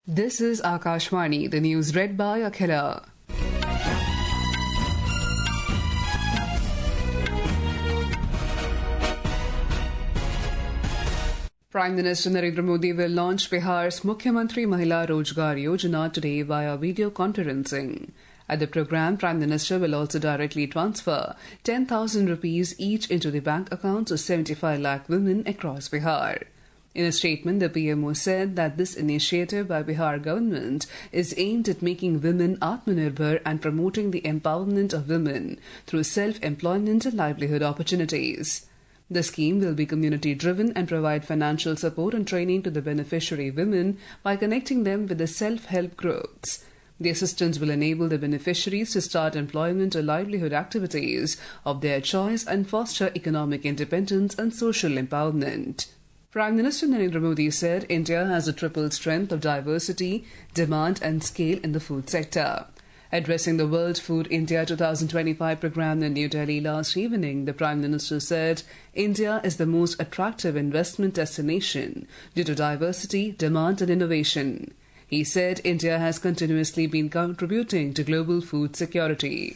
This is Akashvani, the news read by Akhila. Prime Minister Narendra Modi will launch Bihar's Mukhyamantri Mahila Rozgar Yojana today via video conferencing. At the program, Prime Minister will also directly transfer 10,000 rupees each into the bank accounts of 75 lakh women across Bihar. In a statement, the PMO said that this initiative by Bihar government is aimed at making women Atmanirbhar and promoting the empowerment of women through self-employment and livelihood opportunities. The scheme will be community-driven and provide financial support and training to the beneficiary women by connecting them with the self-help groups. The assistance will enable the beneficiaries to start employment or livelihood activities of their choice and foster economic independence and social empowerment. Prime Minister Narendra Modi said India has a triple strength of diversity, demand and scale in the food sector. Addressing the World Food India 2025 program in New Delhi last evening, the Prime Minister said India is the most attractive investment destination due to diversity, demand and innovation. He said India has continuously been contributing to global food security.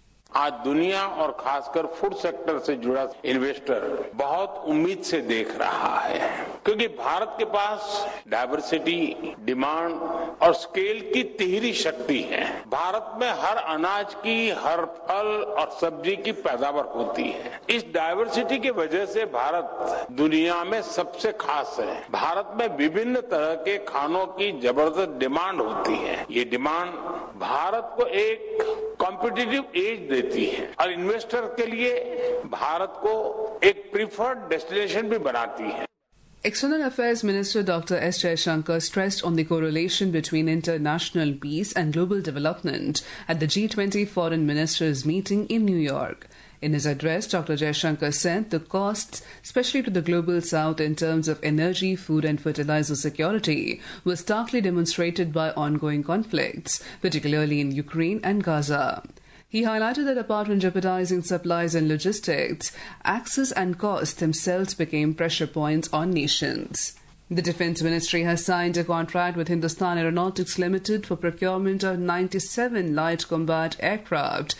आज दुनिया और खासकर food sector से जुड़ा investor बहुत उम्मीद से देख रहा है क्योंकि भारत के पास डाइवर्सिटी, डिमांड और स्केल की तिहरी शक्ति है। भारत में हर अनाज की, हर फल और सब्जी की पैदावार होती है। इस डाइवर्सिटी की वजह से भारत दुनिया में सबसे खास है। भारत में विभिन्न तरह के खानों की जबरदस्त डिमांड होती है। ये डिमांड भारत को एक कॉम्पिटिटिव एज देती है और इन्वेस्टर के लिए भारत को एक प्रीफर्ड डेस्टिनेशन भी बनाती है। External Affairs Minister Dr. S. Jaishankar stressed on the correlation between international peace and global development at the G20 Foreign Ministers meeting in New York. In his address, Dr. Jaishankar said the costs, especially to the global south in terms of energy, food and fertilizer security, were starkly demonstrated by ongoing conflicts, particularly in Ukraine and Gaza. He highlighted that apart from jeopardizing supplies and logistics, access and cost themselves became pressure points on nations. The Defence Ministry has signed a contract with Hindustan Aeronautics Limited for procurement of 97 light combat aircraft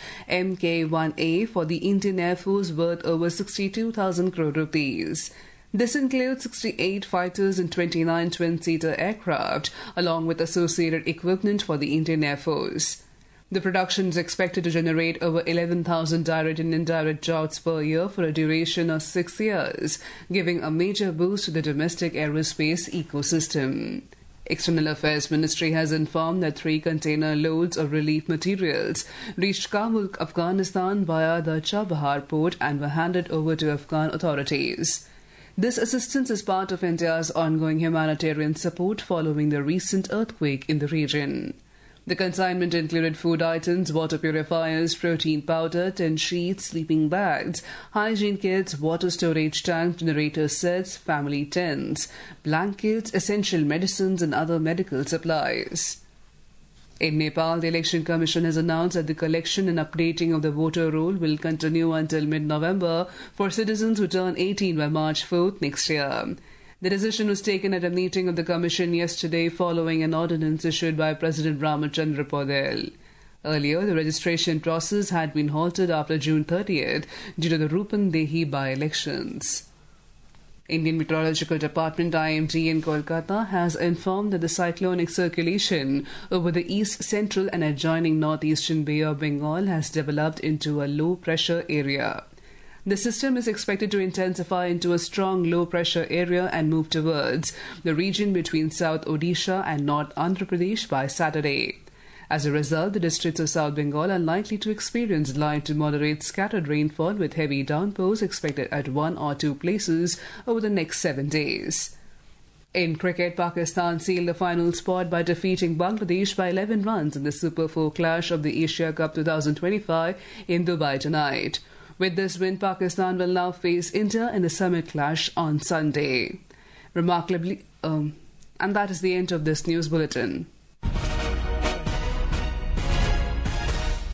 Mk1A for the Indian Air Force worth over 62,000 crore rupees. This includes 68 fighters and 29 twin-seater aircraft, along with associated equipment for the Indian Air Force. The production is expected to generate over 11,000 direct and indirect jobs per year for a duration of 6 years, giving a major boost to the domestic aerospace ecosystem. External Affairs Ministry has informed that 3 container loads of relief materials reached Kabul, Afghanistan via the Chabahar port and were handed over to Afghan authorities. This assistance is part of India's ongoing humanitarian support following the recent earthquake in the region. The consignment included food items, water purifiers, protein powder, tent sheets, sleeping bags, hygiene kits, water storage tanks, generator sets, family tents, blankets, essential medicines and other medical supplies. In Nepal, the Election Commission has announced that the collection and updating of the voter roll will continue until mid-November for citizens who turn 18 by March 4th next year. The decision was taken at a meeting of the Commission yesterday following an ordinance issued by President Ramachandra Paudel. Earlier, the registration process had been halted after June 30th due to the Rupan Dehi by-elections. Indian Meteorological Department IMD in Kolkata has informed that the cyclonic circulation over the east central and adjoining northeastern Bay of Bengal has developed into a low-pressure area. The system is expected to intensify into a strong low-pressure area and move towards the region between South Odisha and North Andhra Pradesh by Saturday. As a result, the districts of South Bengal are likely to experience light to moderate scattered rainfall with heavy downpours expected at 1 or 2 places over the next 7 days. In cricket, Pakistan sealed the final spot by defeating Bangladesh by 11 runs in the Super 4 clash of the Asia Cup 2025 in Dubai tonight. With this win, Pakistan will now face India in the summit clash on Sunday. And that is the end of this news bulletin.